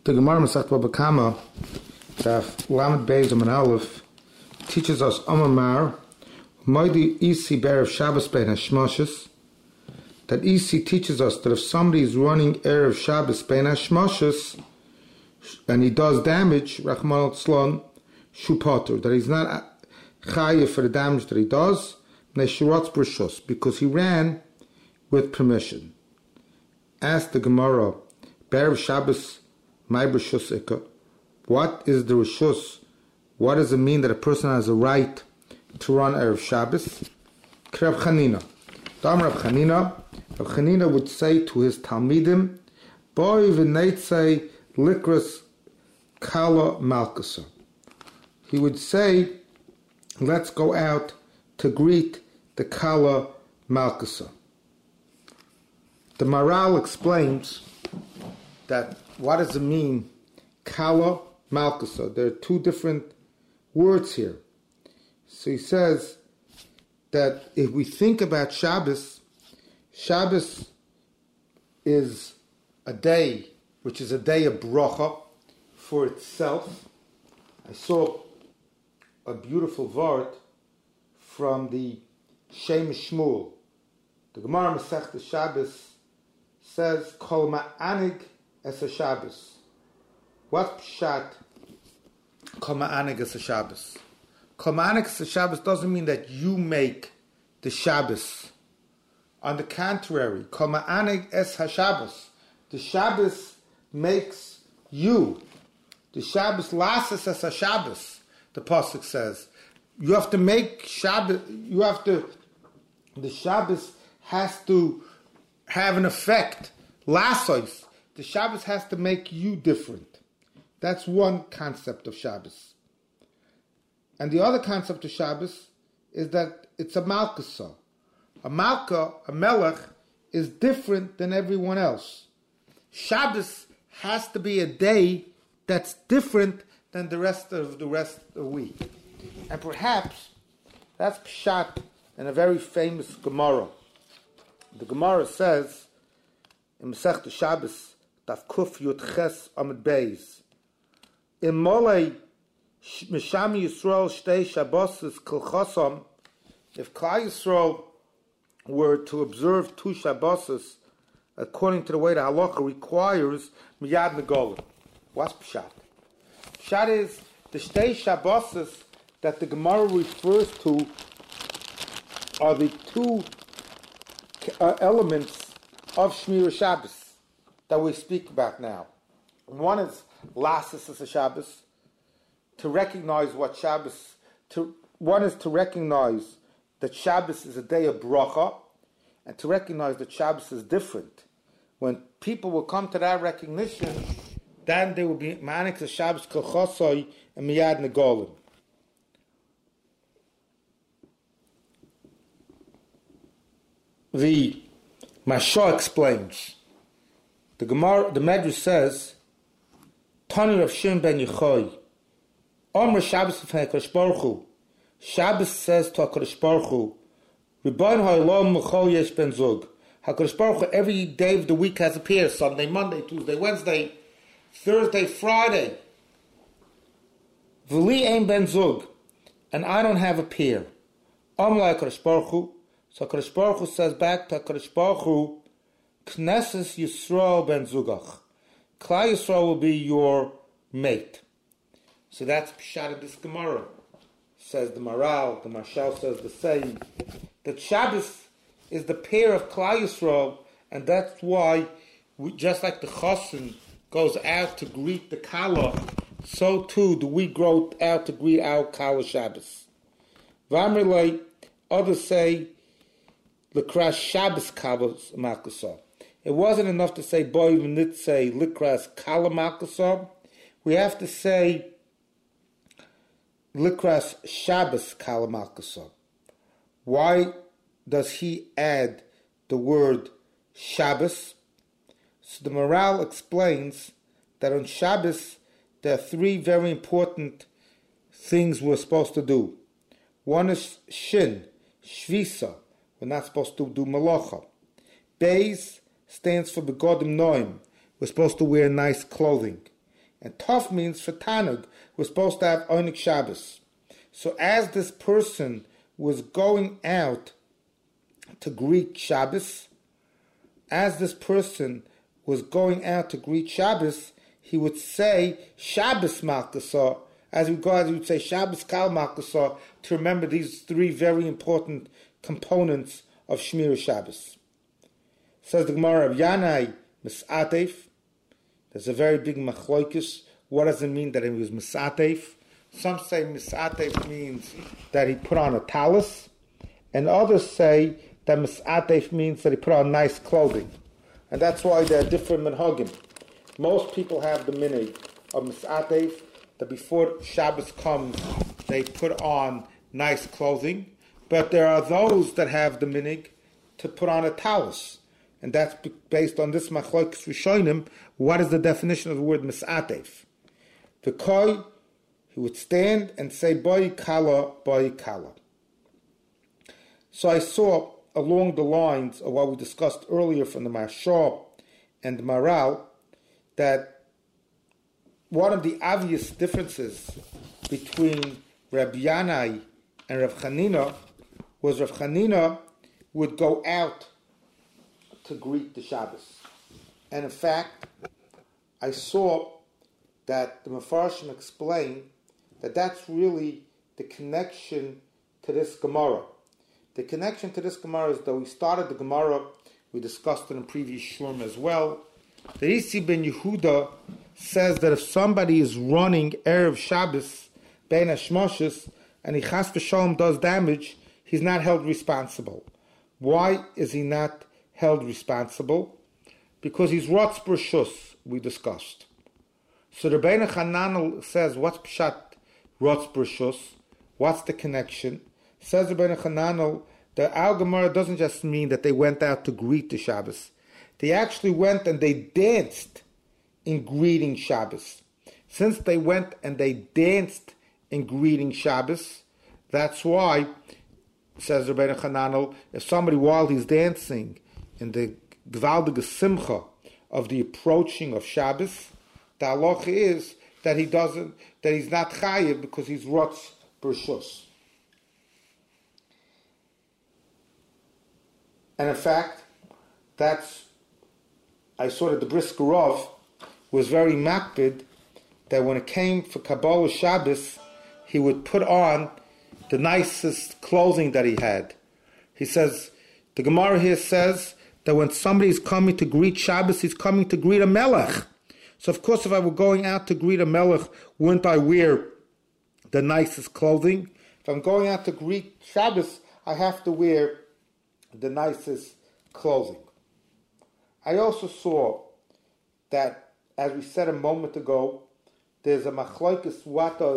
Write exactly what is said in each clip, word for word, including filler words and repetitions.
The Gemara Masechet Baba Kama, Daf Lamed Beis Amud Aleph, teaches us Amar Moidi Isi Berev Shabbos Bein Hashmoshes. That Isi teaches us that if somebody is running Erev Shabbos Bein Hashmoshes and he does damage, Rachmana litzlan, Shupater, that he's not chayiv for the damage that he does, Neshiratz Brishus, because he ran with permission. Ask the Gemara, Berev Shabbos My Rishus Ikka. What is the Rishus? What does it mean that a person has a right to run Erev Shabbos? Rav Chanina. Dam Rav Chanina. Rav Chanina would say to his Talmidim, Boi v'neitzei likras kala malkasa. He would say, let's go out to greet the kala malkasa. The Maral explains that what does it mean, kala malkasa? There are two different words here. So he says that if we think about Shabbos, Shabbos is a day which is a day of bracha for itself. I saw a beautiful vart from the Shem Shmuel. The Gemara Masechta Shabbos says, Kol ma'anig es a Shabbos. What pshat Kol ma'anig es a Shabbos? Kol ma'anig es a Shabbos doesn't mean that you make the Shabbos. On the contrary, Kol ma'anig es ha-Shabbos. The Shabbos makes you. The Shabbos lasses as a Shabbos, the Pasuk says. You have to make Shabbos, you have to, the Shabbos has to have an effect. Lassos. The Shabbos has to make you different. That's one concept of Shabbos. And the other concept of Shabbos is that it's a Malkasa. A Malka, a Melech, is different than everyone else. Shabbos has to be a day that's different than the rest of the rest of the week. And perhaps that's pshat in a very famous Gemara. The Gemara says in Masechta Shabbos, Daf Kuf Yud Ches Amud Beis, in Molei Misham Yisrael Shtei Shabbos Kol Chosam, if Klal Yisrael were to observe two Shabbos according to the way the halacha requires, Miyad Negolim. What's pshat? Pshat is the Shtei Shabbos that the Gemara refers to are the two uh, elements of Shmira Shabbos that we speak about now. One is Lasses as a Shabbos, to recognize what Shabbos, to, one is to recognize that Shabbos is a day of bracha, and to recognize that Shabbos is different. When people will come to that recognition, then they will be Ma'anik as Shabbos Kol Chosai and Miyad Negolim. The Mashah explains. The Gemara, the Medrash says, Tani Rav Shimon ben Yochai, Omer Shabbos v'fnei HaKadosh Baruch Hu. Shabbos says to HaKadosh Baruch Hu, Rebbeinu ha'olam m'chol yesh ben zug. HaKadosh Baruch Hu, every day of the week has a pair, Sunday, Monday, Tuesday, Wednesday, Thursday, Friday. V'li ein ben zug, and I don't have a pair. Omer HaKadosh Baruch Hu. So HaKadosh Baruch Hu says back to HaKadosh Baruch Hu, Knesses Yisrael ben Zugach. Klal Yisrael will be your mate. So that's Pshat of this Gemara. Says the Maral, the Mashal says the same. That Shabbos is the pair of Klal Yisrael, and that's why, we, just like the Chosin goes out to greet the Kala, so too do we go out to greet our Kala Shabbos. V'amirlei, others say, Likras Shabbos Kala Malkasa. It wasn't enough to say Boy V'nitzei Likras Kala Malkasa. We have to say Likras Shabbos Kala Malkasa. Why does he add the word Shabbos? So the Maral explains that on Shabbos there are three very important things we're supposed to do. One is Shin, Shvisa. We're not supposed to do Malacha. Beis stands for Begodim Noim. We're supposed to wear nice clothing. And Tov means for Tanug. We're supposed to have Onik Shabbos. So as this person was going out to greet Shabbos, as this person was going out to greet Shabbos, he would say Shabbos Malkasah, as we go out, he would say Shabbos Kal Malkasah, to remember these three very important components of Shmir Shabbos. Says the Gemara of Yanai Misatef. There's a very big machloikis. What does it mean that he was Misatef? Some say Misatef means that he put on a talus, and others say that Misatef means that he put on nice clothing. And that's why there are different minhagim. Most people have the minhag of Misatef, that before Shabbos comes, they put on nice clothing. But there are those that have the minhag to put on a talus. And that's based on this machlokes rishonim. What is the definition of the word Misatef? The koi, he would stand and say, Boi kala, boi kala. So I saw along the lines of what we discussed earlier from the Mashal and the Maral, that one of the obvious differences between Reb Yanai and Reb Chanina was Reb Chanina would go out to greet the Shabbos. And in fact, I saw that the Mefarshim explained that that's really the connection to this Gemara. The connection to this Gemara is that we started the Gemara, we discussed it in previous Shurim as well. The Isi ben Yehuda says that if somebody is running Erev Shabbos, Bein Hashmoshes, and he chas v'shalom does damage, he's not held responsible. Why is he not held responsible? Because he's Rotz B'Rishus, we discussed. So the Rebbeinu Hananel says, what's Pshat Rotz B'Rishus? What's the connection? Says the Rebbeinu Hananel, the Al Gemara doesn't just mean that they went out to greet the Shabbos. They actually went and they danced in greeting Shabbos. Since they went and they danced in greeting Shabbos, that's why, says Rebbeinu Hananel, if somebody while he's dancing in the Gvaldige Simcha of the approaching of Shabbos, the halacha is that he doesn't, that he's not chayiv because he's Rotz B'Rishus. And in fact, that's, I saw that the Briskerov was very makbid that when it came for Kabbalah Shabbos, he would put on the nicest clothing that he had. He says, the Gemara here says that when somebody is coming to greet Shabbos, he's coming to greet a melech. So of course, if I were going out to greet a melech, wouldn't I wear the nicest clothing? If I'm going out to greet Shabbos, I have to wear the nicest clothing. I also saw that, as we said a moment ago, there's a machlokes. What does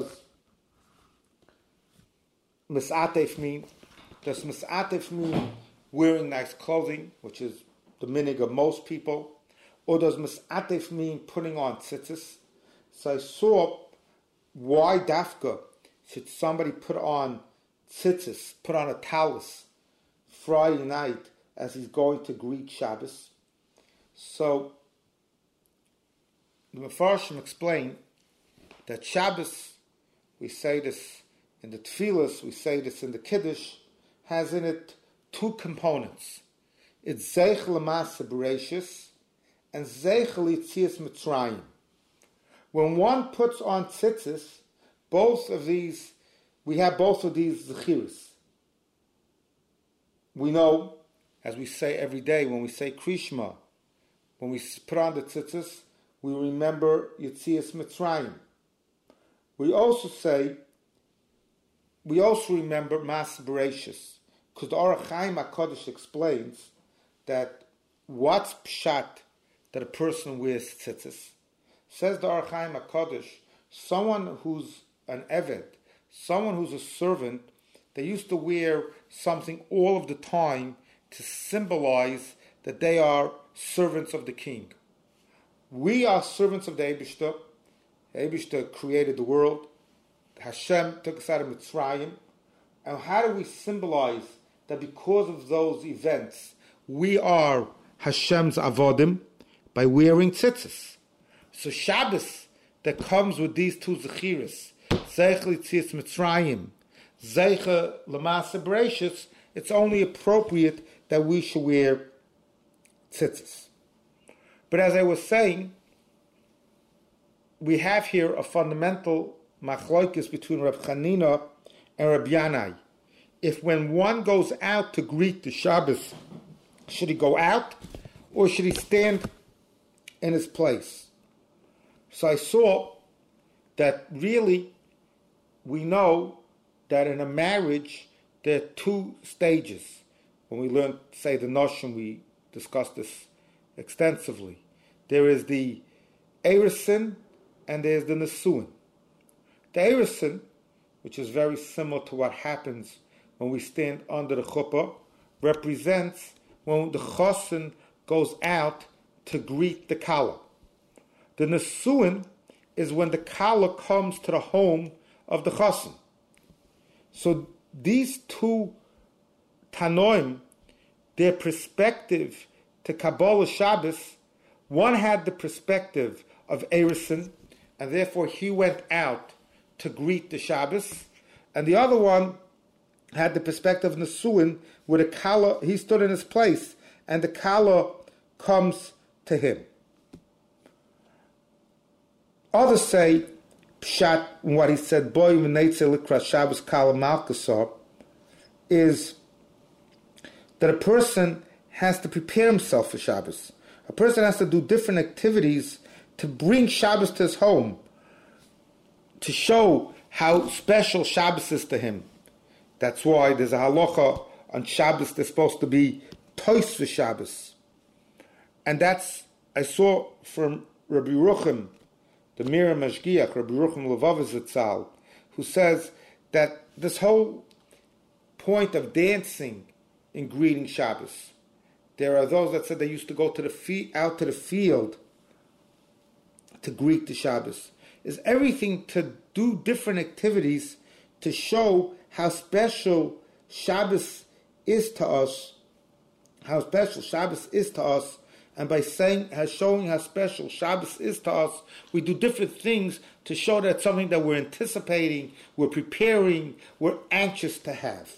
misatef mean? Does misatef mean wearing nice clothing, which is the minhag of most people, or does misatef mean putting on tzitzis? So I saw why dafka should somebody put on tzitzis, put on a talus Friday night as he's going to greet Shabbos. So the Mefarshim explain that Shabbos, we say this in the Tefillas, we say this in the Kiddush, has in it two components. It's Zeich L'Maaseh Bereishis and Zeich L'Yetzias Mitzrayim. When one puts on tzitzis, both of these, we have both of these zechiras. We know, as we say every day, when we say Krishma, when we put on the tzitzis, we remember Yetzias Mitzrayim. We also say, we also remember Maaseh Bereishis, because the Orach Chaim HaKadosh explains that what's pshat that a person wears tzitzis. Says the Orach Chaim HaKadosh, someone who's an eved, someone who's a servant, they used to wear something all of the time to symbolize that they are servants of the king. We are servants of the Eibishter. The Eibishter created the world. Hashem took us out of Mitzrayim. And how do we symbolize that because of those events, we are Hashem's avodim? By wearing tzitzis. So Shabbos, that comes with these two zechiras, Zeich L'Tzias Mitzrayim, Zeich L'Maaseh Bereishis, it's only appropriate that we should wear tzitzis. But as I was saying, we have here a fundamental machloikis between Reb Chanina and Reb Yanai. If when one goes out to greet the Shabbos, should he go out or should he stand in his place? So I saw that really we know that in a marriage there are two stages. When we learned, say, the Noshim, we discussed this extensively. There is the Erusin and there's the Nesuin. The Erusin, which is very similar to what happens when we stand under the chuppah, represents when the chosin goes out to greet the kala. The Nesuin is when the kala comes to the home of the chosin. So these two Tanoim, their perspective to Kabbalah Shabbos, one had the perspective of Erusin, and therefore he went out to greet the Shabbos, and the other one had the perspective of Nesuin, where the Kala, he stood in his place, and the Kala comes to him. Others say, Pshat, what he said, Boy v'neitze likras Shabbos Kala Malkasar, is that a person has to prepare himself for Shabbos. A person has to do different activities to bring Shabbos to his home, to show how special Shabbos is to him. That's why there's a halacha on Shabbos that's supposed to be tois for Shabbos. And that's, I saw from Rabbi Ruchim, the Mir Mashgiach, Rabbi Ruchim Levavos Zatzal, who says that this whole point of dancing in greeting Shabbos, there are those that said they used to go to the fe- out to the field to greet the Shabbos, is everything to do different activities to show how special Shabbos is to us, how special Shabbos is to us, and by saying, has showing how special Shabbos is to us, we do different things to show that it's something that we're anticipating, we're preparing, we're anxious to have.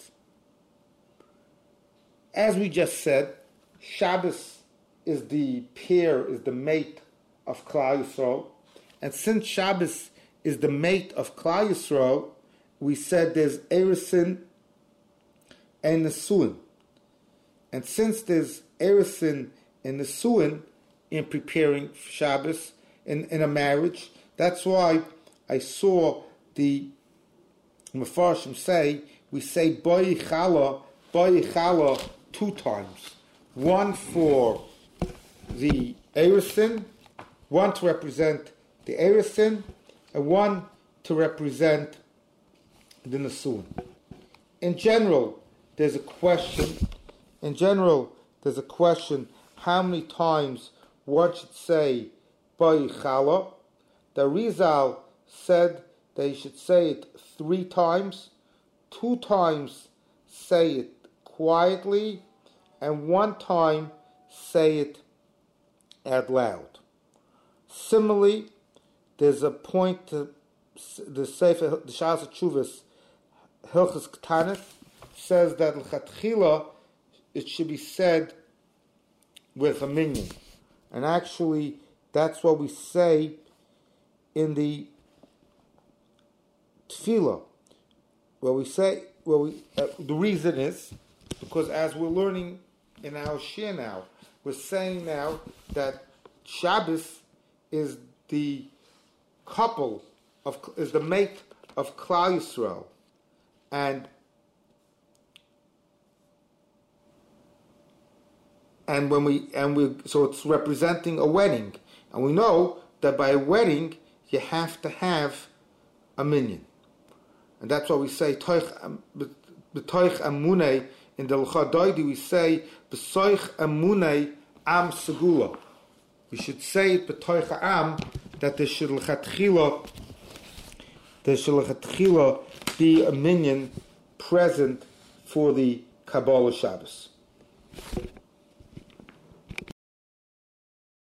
As we just said, Shabbos is the pair, is the mate of Klal Yisrael, and since Shabbos is the mate of Klal Yisrael, we said there's Erusin and Nesuin. And since there's Erusin and Nesuin in preparing for Shabbos, in, in a marriage, that's why I saw the Mefarshim say, we say Boi Chala, Boi Chala two times. One for the Erusin, one to represent the Erusin, and one to represent the Nesuin. In general, there's a question, in general, there's a question how many times one should say Bai Chala. The Rizal said they should say it three times, two times say it quietly, and one time say it out loud. Similarly, there's a point to the Sefer, the Shas Tshuvas, Hilchos Ketanis, says that l'chatchila it should be said with a minyan, and actually that's what we say in the Tefillah, where we say, where we uh, the reason is because as we're learning in our shir now, we're saying now that Shabbos is the couple of is the mate of Klal Yisrael, and and when we and we so it's representing a wedding, and we know that by a wedding you have to have a minyan, and that's why we say b'toich amunei in the L'cha Doidi we say b'soich amunei am segula. We should say it b'toich am that there should l'chatchila there should l'chatchila be a minyan present for the Kabbalah Shabbos.